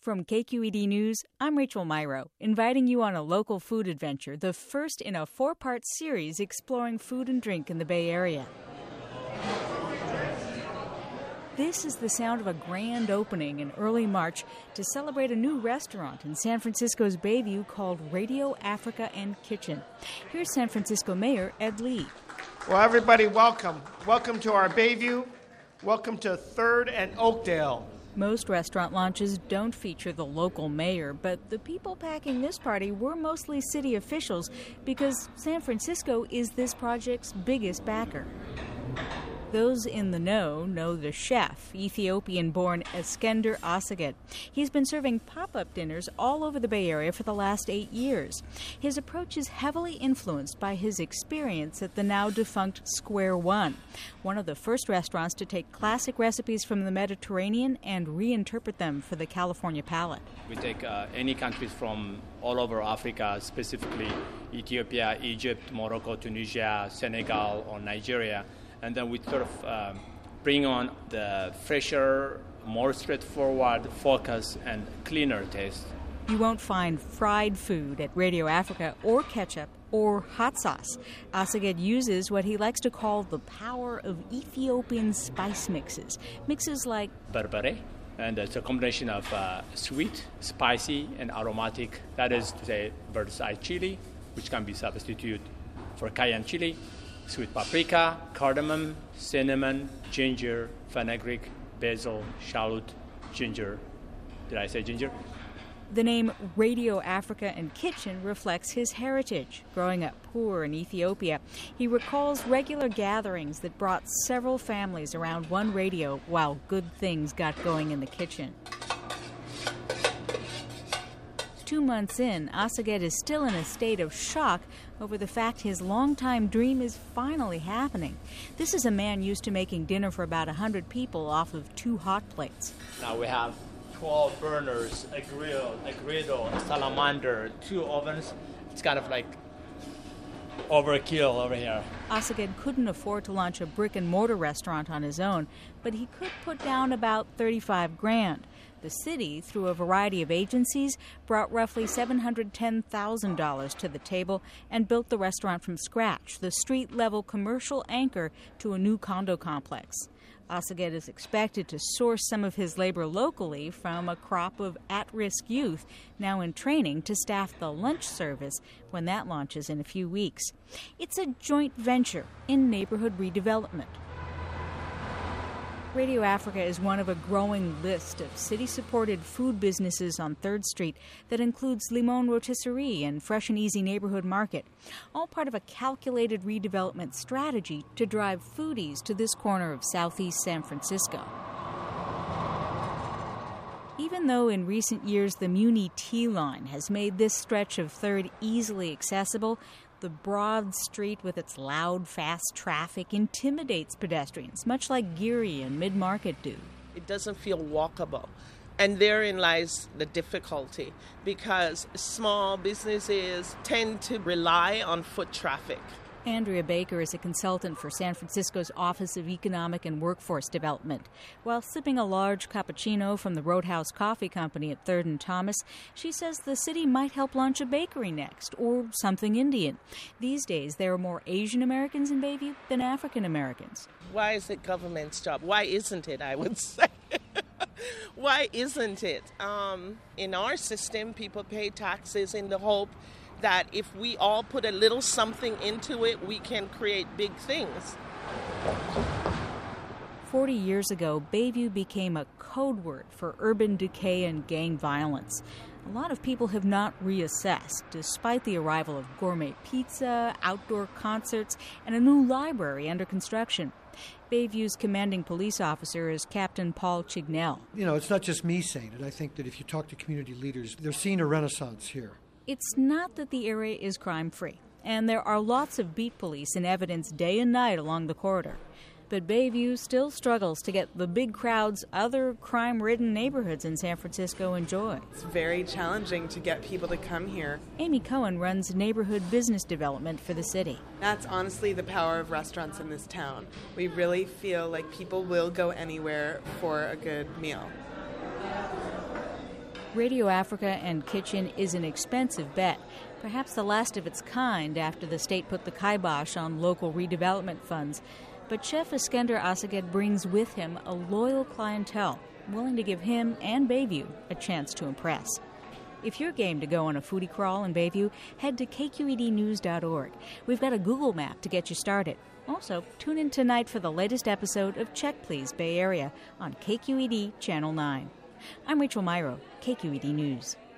From KQED News, I'm Rachel Myrow, inviting you on a local food adventure, the first in a 4-part series exploring food and drink in the Bay Area. This is the sound of a grand opening in early March to celebrate a new restaurant in San Francisco's Bayview called Radio Africa and Kitchen. Here's San Francisco Mayor Ed Lee. Well, everybody, welcome. Welcome to our Bayview. Welcome to 3rd and Oakdale. Most restaurant launches don't feature the local mayor, but the people packing this party were mostly city officials because San Francisco is this project's biggest backer. Those in the know the chef, Ethiopian-born Eskender Assaget. He's been serving pop-up dinners all over the Bay Area for the last 8 years. His approach is heavily influenced by his experience at the now-defunct Square One, one of the first restaurants to take classic recipes from the Mediterranean and reinterpret them for the California palate. We take any countries from all over Africa, specifically Ethiopia, Egypt, Morocco, Tunisia, Senegal, or Nigeria, and then we sort of bring on the fresher, more straightforward focus and cleaner taste. You won't find fried food at Radio Africa or ketchup or hot sauce. Assaget uses what he likes to call the power of Ethiopian spice mixes. Mixes like berbere, and it's a combination of sweet, spicy, and aromatic. That is to say, bird's eye chili, which can be substituted for cayenne chili, sweet paprika, cardamom, cinnamon, ginger, fenugreek, basil, shallot, ginger. Did I say ginger? The name Radio Africa and Kitchen reflects his heritage. Growing up poor in Ethiopia, he recalls regular gatherings that brought several families around one radio while good things got going in the kitchen. 2 months in, Assaget is still in a state of shock over the fact his longtime dream is finally happening. This is a man used to making dinner for about 100 people off of 2 hot plates. Now we have 12 burners, a grill, a griddle, a salamander, 2 ovens. It's kind of like overkill over here. Assaget couldn't afford to launch a brick-and-mortar restaurant on his own, but he could put down about $35,000. The city, through a variety of agencies, brought roughly $710,000 to the table and built the restaurant from scratch, the street-level commercial anchor to a new condo complex. Assaget is expected to source some of his labor locally from a crop of at-risk youth now in training to staff the lunch service when that launches in a few weeks. It's a joint venture in neighborhood redevelopment. Radio Africa is one of a growing list of city-supported food businesses on 3rd Street that includes Limon Rotisserie and Fresh and Easy Neighborhood Market, all part of a calculated redevelopment strategy to drive foodies to this corner of southeast San Francisco. Even though in recent years the Muni T-Line has made this stretch of 3rd easily accessible, the broad street with its loud, fast traffic intimidates pedestrians, much like Geary and Mid-Market do. It doesn't feel walkable. And therein lies the difficulty, because small businesses tend to rely on foot traffic. Andrea Baker is a consultant for San Francisco's Office of Economic and Workforce Development. While sipping a large cappuccino from the Roadhouse Coffee Company at 3rd and Thomas, she says the city might help launch a bakery next, or something Indian. These days, there are more Asian Americans in Bayview than African Americans. Why is it government's job? Why isn't it, I would say? Why isn't it? In our system, people pay taxes in the hope that if we all put a little something into it, we can create big things. 40 years ago, Bayview became a code word for urban decay and gang violence. A lot of people have not reassessed, despite the arrival of gourmet pizza, outdoor concerts, and a new library under construction. Bayview's commanding police officer is Captain Paul Chignell. You know, it's not just me saying it. I think that if you talk to community leaders, they're seeing a renaissance here. It's not that the area is crime-free, and there are lots of beat police in evidence day and night along the corridor. But Bayview still struggles to get the big crowds other crime-ridden neighborhoods in San Francisco enjoy. It's very challenging to get people to come here. Amy Cohen runs neighborhood business development for the city. That's honestly the power of restaurants in this town. We really feel like people will go anywhere for a good meal. Radio Africa and Kitchen is an expensive bet, perhaps the last of its kind after the state put the kibosh on local redevelopment funds. But Chef Iskender Asaged brings with him a loyal clientele, willing to give him and Bayview a chance to impress. If you're game to go on a foodie crawl in Bayview, head to kqednews.org. We've got a Google map to get you started. Also, tune in tonight for the latest episode of Check Please Bay Area on KQED Channel 9. I'm Rachel Myrow, KQED News.